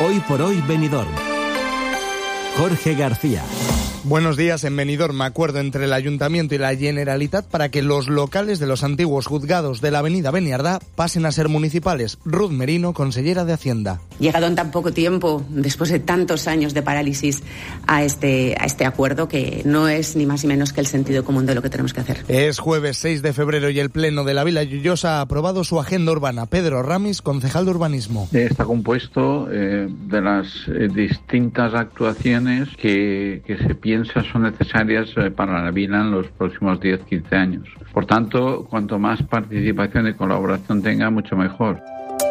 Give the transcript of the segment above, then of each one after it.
Hoy por hoy Benidorm. Jorge García. Buenos días. En Benidorm, acuerdo entre el Ayuntamiento y la Generalitat para que los locales de los antiguos juzgados de la avenida Beniardá pasen a ser municipales. Ruth Merino, consellera de Hacienda. Llegado en tan poco tiempo, después de tantos años de parálisis, a este acuerdo que no es ni más ni menos que el sentido común de lo que tenemos que hacer. Es jueves 6 de febrero y el Pleno de la Vila Lloyosa ha aprobado su agenda urbana. Pedro Ramis, concejal de Urbanismo. Está compuesto de las distintas actuaciones que se piensan son necesarias para la Vila en los próximos 10-15 años. Por tanto, cuanto más participación y colaboración tenga, mucho mejor.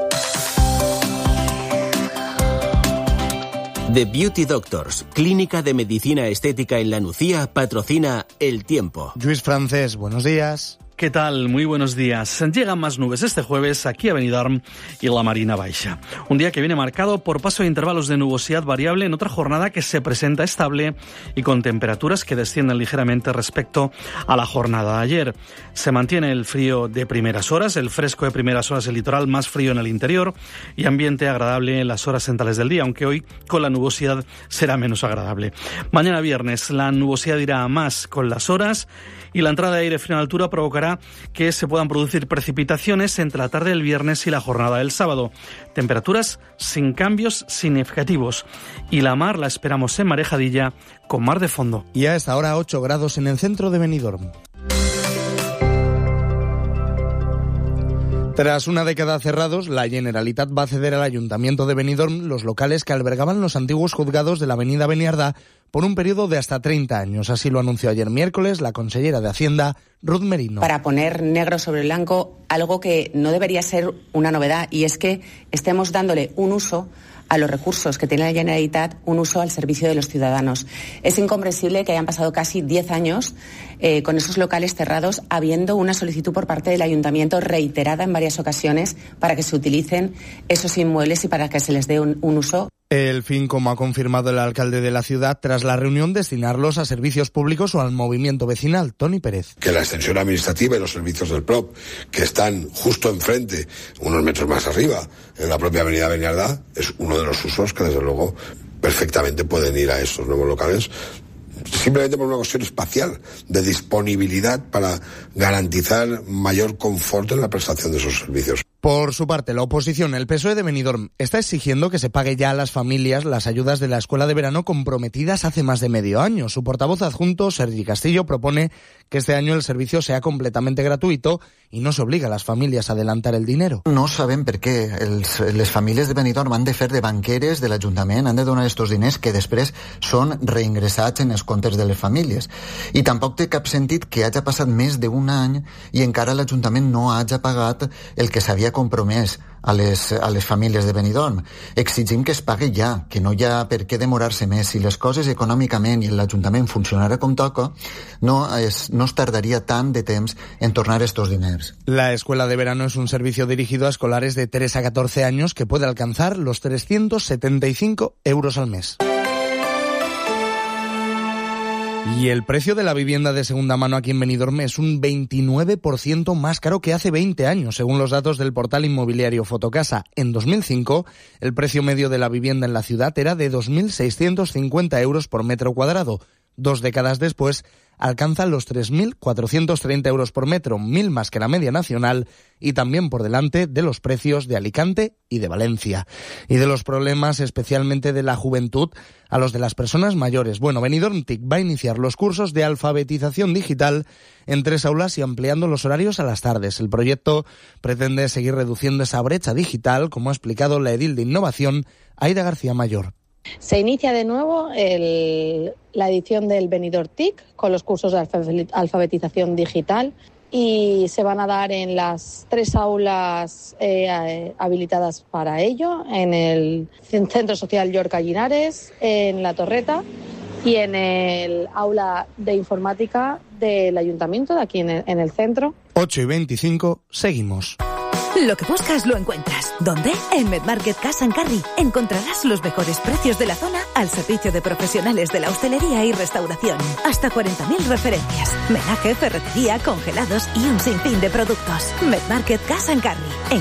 The Beauty Doctors, clínica de medicina estética en La Nucía, patrocina El Tiempo. Lluís Francés, buenos días. ¿Qué tal? Muy buenos días. Llegan más nubes este jueves aquí a Benidorm y la Marina Baixa. Un día que viene marcado por paso de intervalos de nubosidad variable en otra jornada que se presenta estable y con temperaturas que descienden ligeramente respecto a la jornada de ayer. Se mantiene el frío de primeras horas, el fresco de primeras horas del litoral, más frío en el interior y ambiente agradable en las horas centrales del día, aunque hoy con la nubosidad será menos agradable. Mañana viernes la nubosidad irá más con las horas y la entrada de aire frío en altura provocará que se puedan producir precipitaciones entre la tarde del viernes y la jornada del sábado. Temperaturas sin cambios significativos. Y la mar la esperamos en Marejadilla con mar de fondo. Y a esta hora 8 grados en el centro de Benidorm. Tras una década cerrados, la Generalitat va a ceder al Ayuntamiento de Benidorm los locales que albergaban los antiguos juzgados de la avenida Beniardá por un periodo de hasta 30 años. Así lo anunció ayer miércoles la consellera de Hacienda, Ruth Merino. Para poner negro sobre blanco algo que no debería ser una novedad, y es que estemos dándole un uso a los recursos que tiene la Generalitat, un uso al servicio de los ciudadanos. Es incomprensible que hayan pasado casi 10 años con esos locales cerrados, habiendo una solicitud por parte del Ayuntamiento reiterada en varias ocasiones para que se utilicen esos inmuebles y para que se les dé un uso. El fin, como ha confirmado el alcalde de la ciudad, tras la reunión, destinarlos a servicios públicos o al movimiento vecinal. Toni Pérez. Que la extensión administrativa y los servicios del PROP, que están justo enfrente, unos metros más arriba, en la propia avenida Beniardá, es uno de los usos que desde luego perfectamente pueden ir a estos nuevos locales, simplemente por una cuestión espacial, de disponibilidad para garantizar mayor confort en la prestación de esos servicios. Por su parte, la oposición, el PSOE de Benidorm, está exigiendo que se pague ya a las familias las ayudas de la escuela de verano comprometidas hace más de medio año. Su portavoz adjunto, Sergi Castillo, propone que este año el servicio sea completamente gratuito y no se obliga a las familias a adelantar el dinero. No sabem per què les famílies de Benidorm han de fer de banqueres de l'Ajuntament, han de donar estos diners que després són reingressats en els comptes de les famílies. I tampoc té cap sentit que hagi passat més d'un any i encara l'Ajuntament no hagi pagat el que s'havia compromès a les famílies de Benidorm. Exigim que es pagui ja, que no hi ha per què demorar-se més. Si les coses econòmicament i l'Ajuntament funcionara com toca, no es tardaría tan de temps en tornar estos diners. La escuela de verano es un servicio dirigido a escolares de 3 a 14 años que puede alcanzar los 375 euros al mes. Y el precio de la vivienda de segunda mano aquí en Benidorm es un 29% más caro que hace 20 años, según los datos del portal inmobiliario Fotocasa. En 2005, el precio medio de la vivienda en la ciudad era de 2.650 euros por metro cuadrado. 2 décadas después, alcanzan los 3.430 euros por metro, 1.000 más que la media nacional y también por delante de los precios de Alicante y de Valencia. Y de los problemas, especialmente de la juventud, a los de las personas mayores. Bueno, Benidorm TIC va a iniciar los cursos de alfabetización digital en 3 aulas y ampliando los horarios a las tardes. El proyecto pretende seguir reduciendo esa brecha digital, como ha explicado la edil de Innovación, Aida García Mayor. Se inicia de nuevo la edición del Benidorm TIC con los cursos de alfabetización digital y se van a dar en las 3 aulas habilitadas para ello, en el Centro Social Llorca Linares, en La Torreta y en el aula de informática del Ayuntamiento, de aquí en el centro. 8:25, seguimos. Lo que buscas lo encuentras. ¿Dónde? En Medmarket Cash & Carry. Encontrarás los mejores precios de la zona al servicio de profesionales de la hostelería y restauración. Hasta 40.000 referencias. Menaje, ferretería, congelados y un sinfín de productos. Medmarket Cash & Carry. En